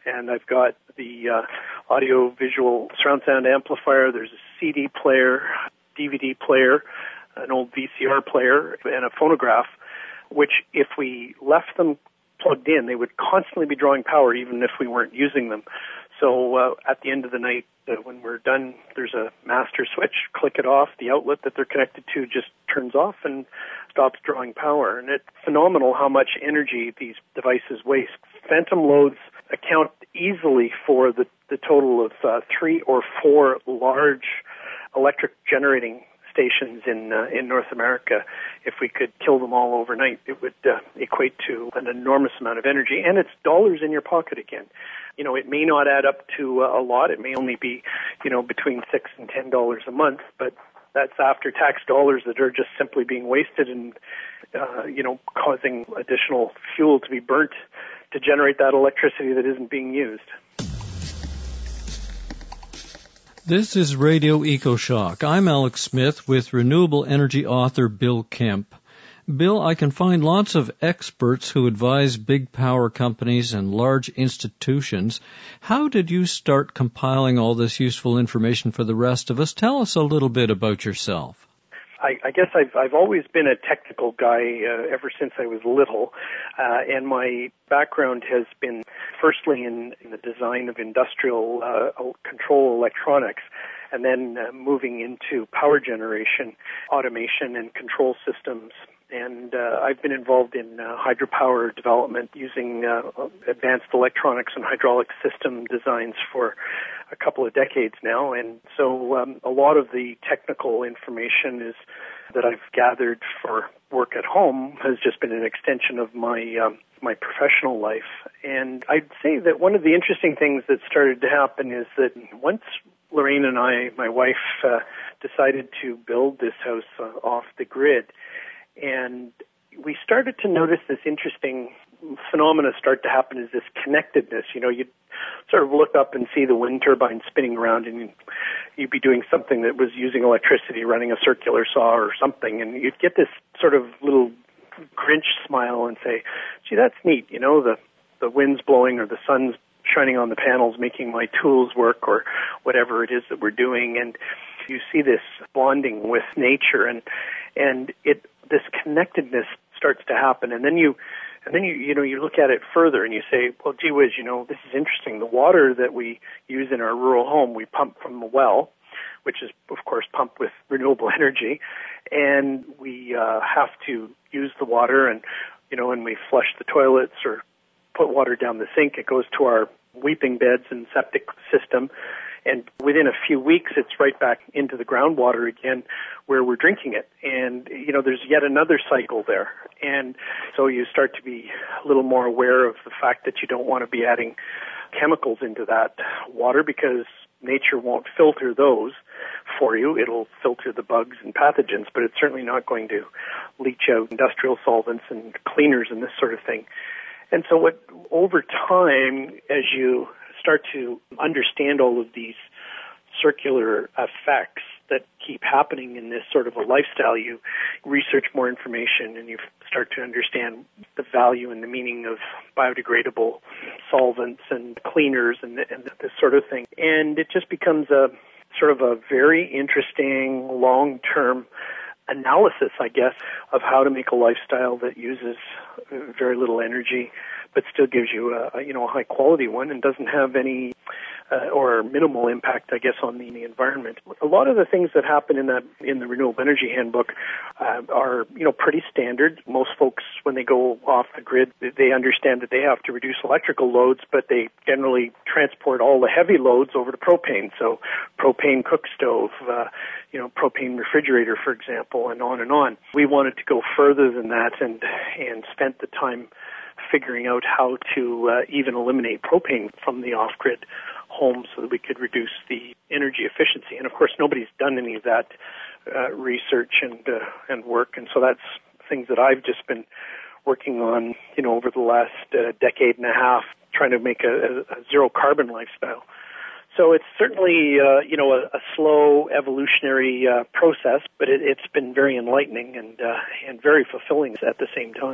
and I've got the uh, audio-visual surround sound amplifier. There's a C D player, D V D player, an old V C R player, and a phonograph, which if we left them plugged in, they would constantly be drawing power even if we weren't using them. So uh, at the end of the night, uh, when we're done, there's a master switch, click it off, the outlet that they're connected to just turns off and stops drawing power. And it's phenomenal how much energy these devices waste. Phantom loads account easily for the, the total of uh, three or four large electric generating stations in uh, in North America. If we could kill them all overnight, it would uh, equate to an enormous amount of energy, and it's dollars in your pocket again. You know, it may not add up to uh, a lot. It may only be, you know, between six and ten dollars a month, but that's after-tax dollars that are just simply being wasted and, uh, you know, causing additional fuel to be burnt to generate that electricity that isn't being used. This is Radio EcoShock. I'm Alex Smith with renewable energy author Bill Kemp. Bill, I can find lots of experts who advise big power companies and large institutions. How did you start compiling all this useful information for the rest of us? Tell us a little bit about yourself. I, I guess I've, I've always been a technical guy uh, ever since I was little, uh, and my background has been firstly in, in the design of industrial uh, control electronics, and then uh, moving into power generation, automation, and control systems. And uh, I've been involved in uh, hydropower development using uh, advanced electronics and hydraulic system designs for a couple of decades now. And so um, a lot of the technical information is that I've gathered for work at home has just been an extension of my um, my professional life. And I'd say that one of the interesting things that started to happen is that once Lorraine and I, my wife, uh, decided to build this house uh, off the grid, and we started to notice this interesting phenomena start to happen, is this connectedness. You know, you'd sort of look up and see the wind turbine spinning around, and you'd be doing something that was using electricity, running a circular saw or something, and you'd get this sort of little Grinch smile and say, gee, that's neat. You know, the, the wind's blowing or the sun's shining on the panels, making my tools work or whatever it is that we're doing. And you see this bonding with nature, and and it this connectedness starts to happen. And then you and then you you know you look at it further and you say, well, gee whiz, you know, this is interesting. The water that we use in our rural home, we pump from the well, which is of course pumped with renewable energy, and we uh, have to use the water, and you know, when we flush the toilets or put water down the sink, it goes to our weeping beds and septic system, and within a few weeks it's right back into the groundwater again where we're drinking it. And you know, there's yet another cycle there, and so you start to be a little more aware of the fact that you don't want to be adding chemicals into that water, because nature won't filter those for you. It'll filter the bugs and pathogens, but it's certainly not going to leach out industrial solvents and cleaners and this sort of thing. And so what, over time, as you start to understand all of these circular effects that keep happening in this sort of a lifestyle, you research more information and you start to understand the value and the meaning of biodegradable solvents and cleaners and, and this sort of thing. And it just becomes a sort of a very interesting long-term analysis, I guess, of how to make a lifestyle that uses very little energy, but still gives you a, you know, a high quality one and doesn't have any uh, or minimal impact, I guess, on the, the environment. A lot of the things that happen in that in the Renewable Energy Handbook uh, are, you know, pretty standard. Most folks, when they go off the grid, they understand that they have to reduce electrical loads, but they generally transport all the heavy loads over to propane. So propane cook stove, uh, you know, propane refrigerator, for example, and on and on. We wanted to go further than that and and spent the time figuring out how to uh, even eliminate propane from the off-grid home so that we could reduce the energy efficiency. And of course, nobody's done any of that uh, research and uh, and work, and so that's things that I've just been working on, you know, over the last uh, decade and a half, trying to make a, a zero carbon lifestyle. So it's certainly, uh, you know, a, a slow evolutionary uh, process, but it, it's been very enlightening and uh, and very fulfilling at the same time.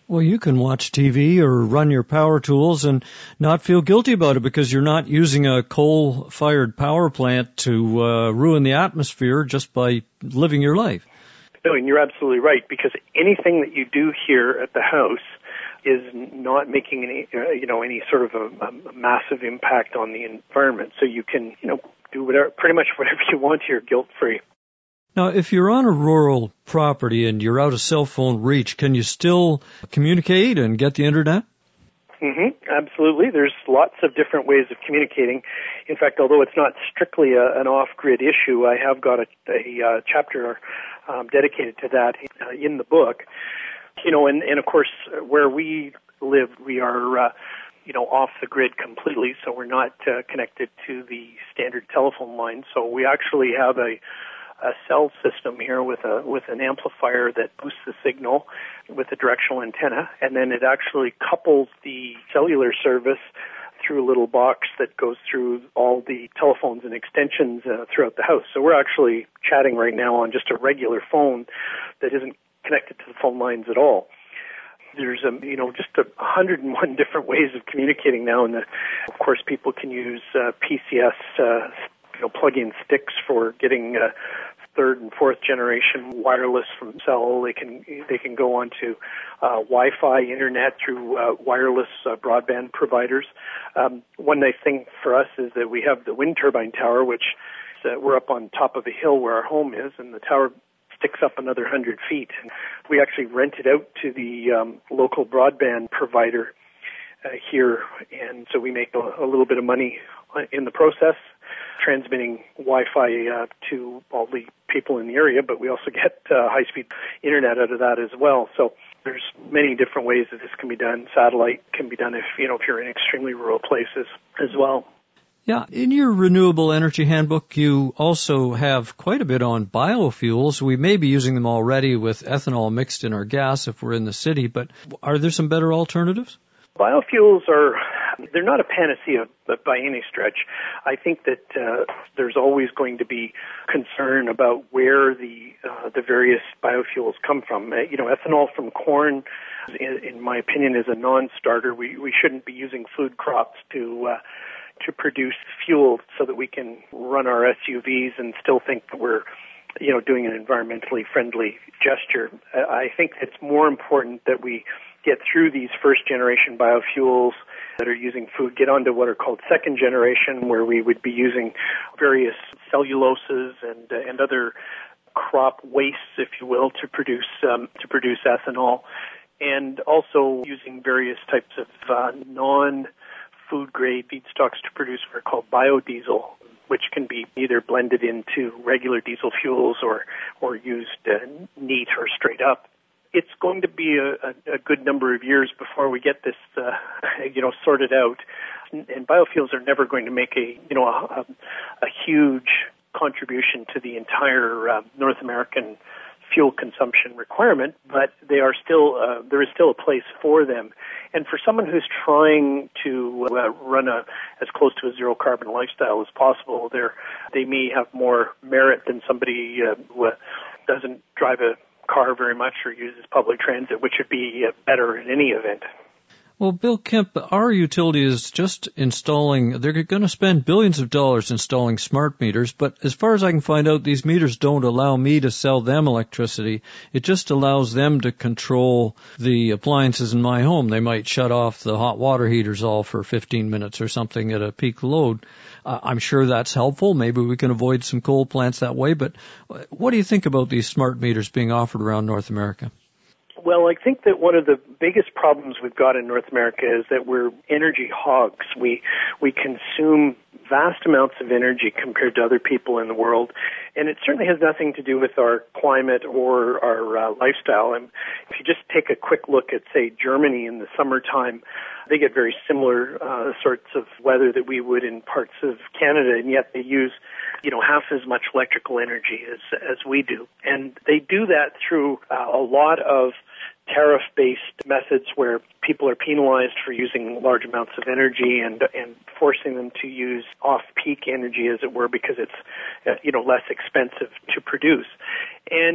Well, you can watch T V or run your power tools and not feel guilty about it because you're not using a coal-fired power plant to uh, ruin the atmosphere just by living your life. No, and you're absolutely right, because anything that you do here at the house is not making any, uh, you know, any sort of a, a massive impact on the environment. So you can, you know, do whatever, pretty much whatever you want here, guilt-free. Now, if you're on a rural property and you're out of cell phone reach, can you still communicate and get the internet? Mm-hmm, absolutely. There's lots of different ways of communicating. In fact, although it's not strictly a, an off-grid issue, I have got a, a, a chapter um, dedicated to that uh, in the book. You know, and, and of course, where we live, we are, uh, you know, off the grid completely, so we're not uh, connected to the standard telephone line. So we actually have a a cell system here with a with an amplifier that boosts the signal with a directional antenna, and then it actually couples the cellular service through a little box that goes through all the telephones and extensions uh, throughout the house. So we're actually chatting right now on just a regular phone that isn't connected to the phone lines at all. There's, um, you know, just a hundred and one different ways of communicating now, and the, of course, people can use uh, P C S, uh, you know, plug-in sticks for getting uh, third and fourth generation wireless from cell. They can they can go onto uh, Wi-Fi internet through uh, wireless uh, broadband providers. Um, one nice thing for us is that we have the wind turbine tower, which uh, we're up on top of a hill where our home is, and the tower sticks up another one hundred feet. We actually rent it out to the um, local broadband provider uh, here, and so we make a, a little bit of money in the process, transmitting Wi-Fi uh, to all the people in the area, but we also get uh, high-speed internet out of that as well. So there's many different ways that this can be done. Satellite can be done if, you know, if you're in extremely rural places as well. Yeah, in your renewable energy handbook, you also have quite a bit on biofuels. We may be using them already with ethanol mixed in our gas if we're in the city, but are there some better alternatives? Biofuels are, they're not a panacea by any stretch. I think that uh, there's always going to be concern about where the uh, the various biofuels come from. Uh, you know, ethanol from corn, in, in my opinion, is a non-starter. We we shouldn't be using food crops to uh, to produce fuel so that we can run our S U Vs and still think that we're, you know, doing an environmentally friendly gesture. I think it's more important that we get through these first-generation biofuels that are using food, get onto what are called second-generation, where we would be using various celluloses and uh, and other crop wastes, if you will, to produce um, to produce ethanol, and also using various types of uh, non-food-grade feedstocks to produce what are called biodiesel, which can be either blended into regular diesel fuels or or used uh, neat or straight up. It's going to be a, a, a good number of years before we get this, uh, you know, sorted out. And, and biofuels are never going to make a, you know, a, a huge contribution to the entire uh, North American fuel consumption requirement, but they are still, uh, there is still a place for them. And for someone who's trying to uh, run a as close to a zero carbon lifestyle as possible, they're, they may have more merit than somebody uh, who uh, doesn't drive a car very much or uses public transit, which would be uh, better in any event. Well, Bill Kemp, our utility is just installing, they're going to spend billions of dollars installing smart meters, but as far as I can find out, these meters don't allow me to sell them electricity. It just allows them to control the appliances in my home. They might shut off the hot water heaters all for fifteen minutes or something at a peak load. Uh, I'm sure that's helpful. Maybe we can avoid some coal plants that way, but what do you think about these smart meters being offered around North America? Well, I think that one of the biggest problems we've got in North America is that we're energy hogs. We we consume vast amounts of energy compared to other people in the world, and it certainly has nothing to do with our climate or our uh, lifestyle. And if you just take a quick look at, say, Germany in the summertime, they get very similar uh, sorts of weather that we would in parts of Canada, and yet they use, you know, half as much electrical energy as as we do. And they do that through uh, a lot of tariff-based methods where people are penalized for using large amounts of energy and and forcing them to use off-peak energy, as it were, because it's uh, you know less expensive to produce. And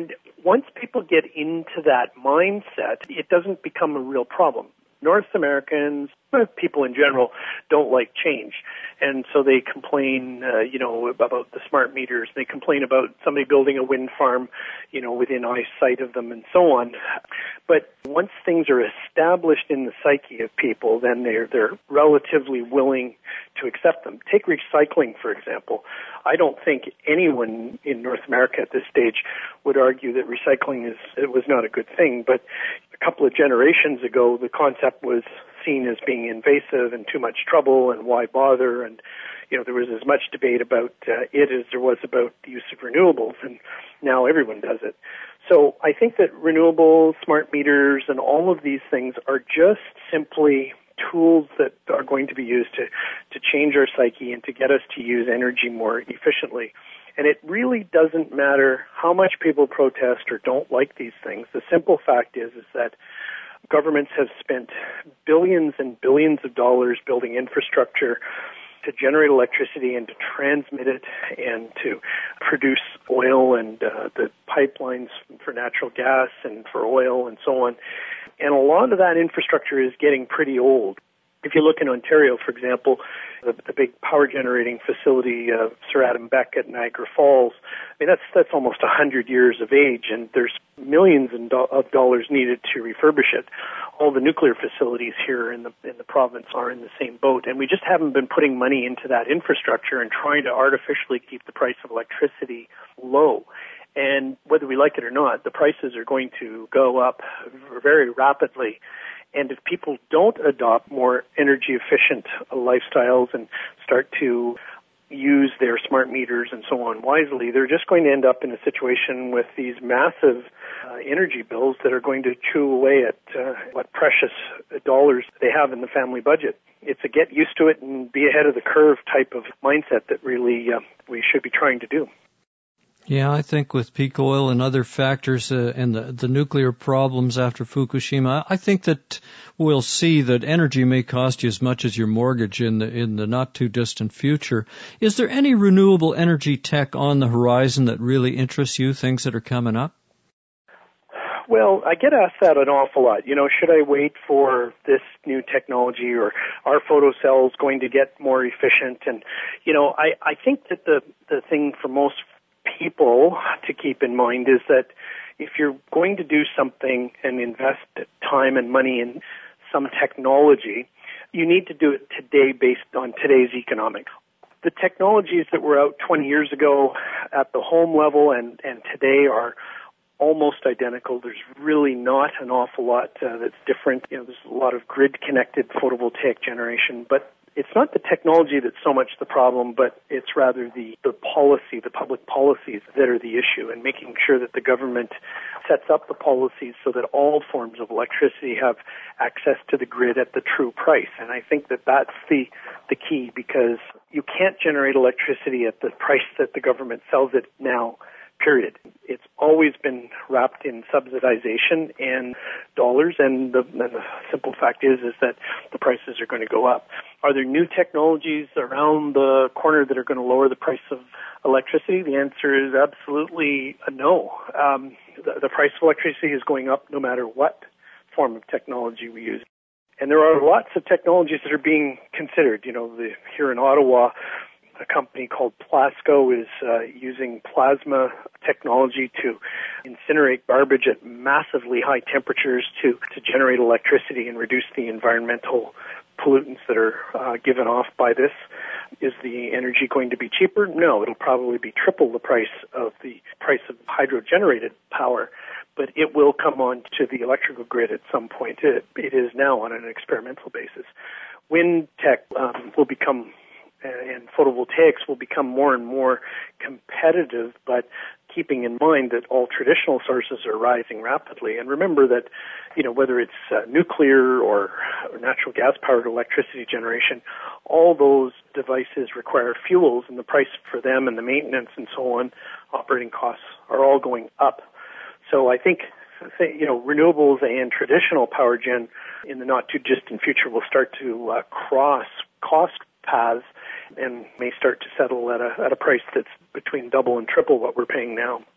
once people get into that mindset, it doesn't become a real problem. North Americans, people in general, don't like change. And so they complain, uh, you know, about the smart meters. They complain about somebody building a wind farm, you know, within eyesight of them and so on. But once things are established in the psyche of people, then they're, they're relatively willing to accept them. Take recycling, for example. I don't think anyone in North America at this stage would argue that recycling is it was not a good thing. But a couple of generations ago, the concept was seen as being invasive and too much trouble and why bother, and you know there was as much debate about uh, it as there was about the use of renewables, and now everyone does it. So I think that renewables, smart meters, and all of these things are just simply tools that are going to be used to, to change our psyche and to get us to use energy more efficiently. And it really doesn't matter how much people protest or don't like these things. The simple fact is, is that governments have spent billions and billions of dollars building infrastructure to generate electricity and to transmit it and to produce oil and uh, the pipelines for natural gas and for oil and so on. And a lot of that infrastructure is getting pretty old. If you look in Ontario, for example, the, the big power generating facility, uh, Sir Adam Beck at Niagara Falls, I mean, that's that's almost one hundred years of age, and there's millions in do- of dollars needed to refurbish it. All the nuclear facilities here in the in the province are in the same boat, and we just haven't been putting money into that infrastructure and trying to artificially keep the price of electricity low. And whether we like it or not, the prices are going to go up very rapidly. And if people don't adopt more energy efficient lifestyles and start to use their smart meters and so on wisely, they're just going to end up in a situation with these massive uh, energy bills that are going to chew away at uh, what precious dollars they have in the family budget. It's a get used to it and be ahead of the curve type of mindset that really uh, we should be trying to do. Yeah, I think with peak oil and other factors uh, and the, the nuclear problems after Fukushima, I think that we'll see that energy may cost you as much as your mortgage in the in the not too distant future. Is there any renewable energy tech on the horizon that really interests you, things that are coming up? Well, I get asked that an awful lot. You know, should I wait for this new technology, or are photocells going to get more efficient? And, you know, I, I think that the, the thing for most people to keep in mind is that if you're going to do something and invest time and money in some technology, you need to do it today based on today's economics. The technologies that were out twenty years ago at the home level and, and today are almost identical. There's really not an awful lot uh, that's different. You know, there's a lot of grid-connected photovoltaic generation, but it's not the technology that's so much the problem, but it's rather the, the policy, the public policies that are the issue, and making sure that the government sets up the policies so that all forms of electricity have access to the grid at the true price. And I think that that's the, the key, because you can't generate electricity at the price that the government sells it now, period. It's always been wrapped in subsidization and dollars, and the, and the simple fact is is that the prices are going to go up. Are there new technologies around the corner that are going to lower the price of electricity? The answer is absolutely a no. Um, the, the price of electricity is going up no matter what form of technology we use. And there are lots of technologies that are being considered. You know, the, here in Ottawa, a company called Plasco is uh, using plasma technology to incinerate garbage at massively high temperatures to, to generate electricity and reduce the environmental pollutants that are uh, given off by this. Is the energy going to be cheaper? No, it'll probably be triple the price of the price of hydro-generated power, but it will come on to the electrical grid at some point. It, it is now on an experimental basis. Wind tech um, will become and photovoltaics will become more and more competitive, but keeping in mind that all traditional sources are rising rapidly. And remember that, you know, whether it's uh, nuclear or, or natural gas-powered electricity generation, all those devices require fuels, and the price for them and the maintenance and so on, operating costs, are all going up. So I think, you know, renewables and traditional power gen in the not-too-distant future will start to uh, cross cost paths and may start to settle at a at a price that's between double and triple what we're paying now.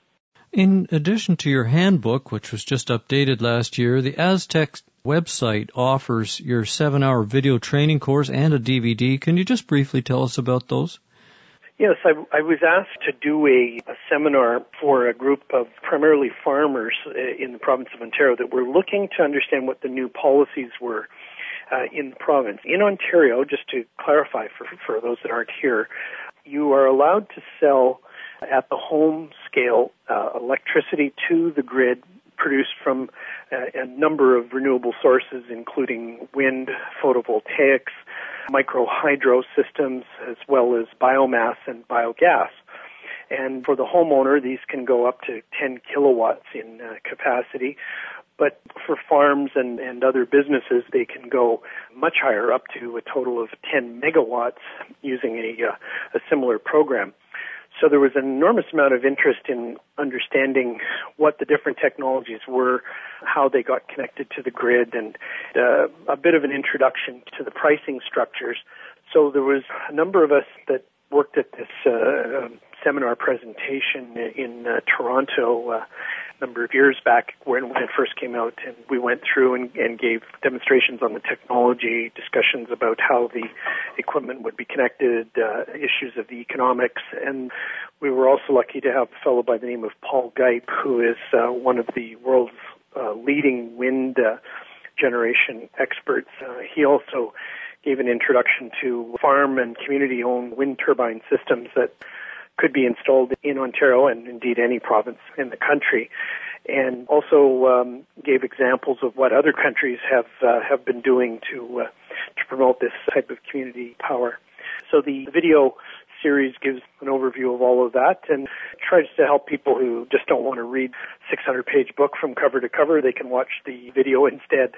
In addition to your handbook, which was just updated last year, the Aztec website offers your seven-hour video training course and a D V D. Can you just briefly tell us about those? Yes, I, I was asked to do a, a seminar for a group of primarily farmers in the province of Ontario that were looking to understand what the new policies were uh, in the province. In Ontario, just to clarify for, for those that aren't here, you are allowed to sell at the home scale uh, electricity to the grid produced from uh, a number of renewable sources, including wind, photovoltaics, micro-hydro systems, as well as biomass and biogas. And for the homeowner, these can go up to ten kilowatts in uh, capacity. But for farms and, and other businesses, they can go much higher, up to a total of ten megawatts using a, uh, a similar program. So there was an enormous amount of interest in understanding what the different technologies were, how they got connected to the grid, and uh, a bit of an introduction to the pricing structures. So there was a number of us that worked at this uh, seminar presentation in uh, Toronto uh, a number of years back when, when it first came out, and we went through and, and gave demonstrations on the technology, discussions about how the equipment would be connected, uh, issues of the economics, and we were also lucky to have a fellow by the name of Paul Gipe, who is uh, one of the world's uh, leading wind uh, generation experts. Uh, he also gave an introduction to farm and community-owned wind turbine systems that could be installed in Ontario and indeed any province in the country, and also um, gave examples of what other countries have uh, have been doing to uh, to promote this type of community power. So the video series gives an overview of all of that and tries to help people who just don't want to read a six hundred page book from cover to cover. They can watch the video instead.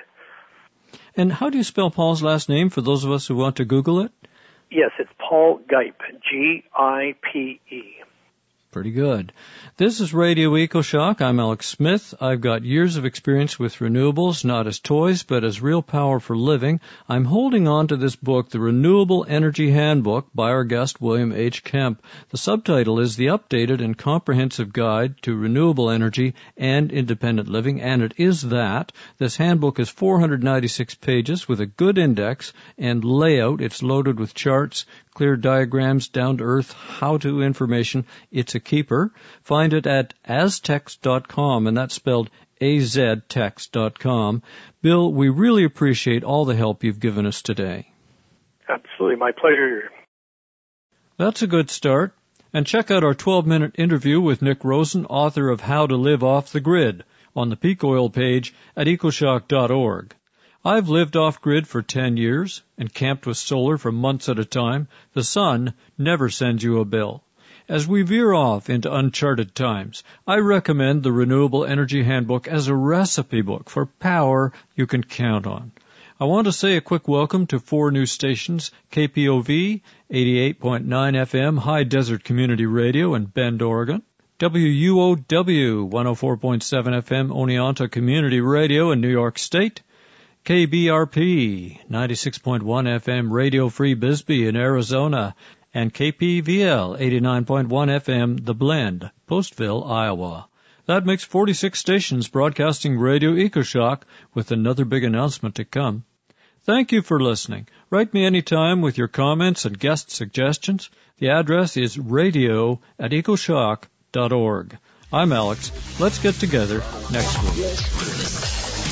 And how do you spell Paul's last name for those of us who want to Google it? Yes, it's Paul Gipe, G I P E. Pretty good. This is Radio EcoShock. I'm Alex Smith. I've got years of experience with renewables, not as toys, but as real power for living. I'm holding on to this book, The Renewable Energy Handbook, by our guest, William H. Kemp. The subtitle is The Updated and Comprehensive Guide to Renewable Energy and Independent Living, and it is that. This handbook is four hundred ninety-six pages with a good index and layout. It's loaded with charts, clear diagrams, down-to-earth, how-to information. It's a keeper. Find it at aztecs dot com, and that's spelled A Z tex dot com. Bill, we really appreciate all the help you've given us today. Absolutely, my pleasure. That's a good start. And check out our twelve-minute interview with Nick Rosen, author of How to Live Off the Grid, on the Peak Oil page at ecoshock dot org. I've lived off-grid for ten years and camped with solar for months at a time. The sun never sends you a bill. As we veer off into uncharted times, I recommend the Renewable Energy Handbook as a recipe book for power you can count on. I want to say a quick welcome to four new stations: K P O V, eighty-eight point nine F M, High Desert Community Radio in Bend, Oregon; W U O W, one oh four point seven F M, Oneonta Community Radio in New York State; K B R P, ninety-six point one F M, Radio Free Bisbee in Arizona; and K P V L, eighty-nine point one F M, The Blend, Postville, Iowa. That makes forty-six stations broadcasting Radio EcoShock, with another big announcement to come. Thank you for listening. Write me anytime with your comments and guest suggestions. The address is radio at ecoshock dot org. I'm Alex. Let's get together next week.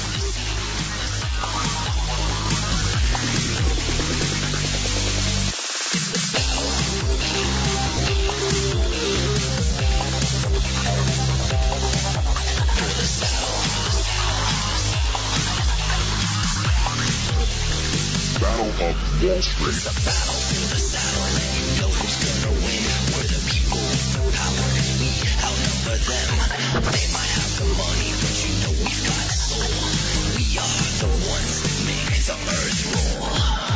Wall Street. It's a battle through the saddle, and you know who's gonna win. We're the people with the power, and we outnumber them. They might have the money, but you know we've got soul. We are the ones that make the earth roll.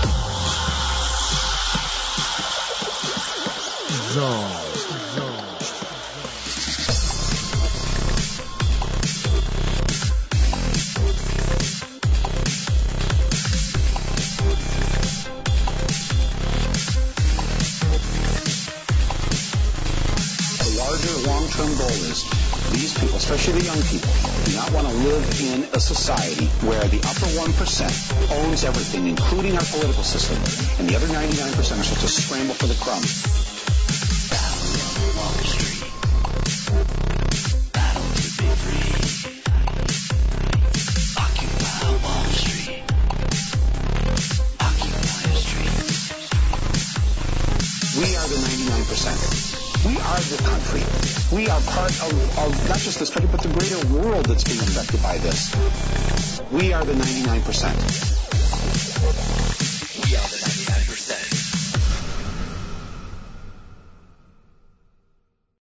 Zone. Zone. their long-term goal is, these people, especially the young people, do not want to live in a society where the upper one percent owns everything, including our political system, and the other ninety-nine percent are supposed to scramble for the crumbs. Battle on Wall Street. Battle to be free. Occupy Wall Street. Occupy the streets. We are the ninety-nine percent. We are the country. We are part of, of not just this country, but the greater world that's being affected by this. We are the ninety-nine percent.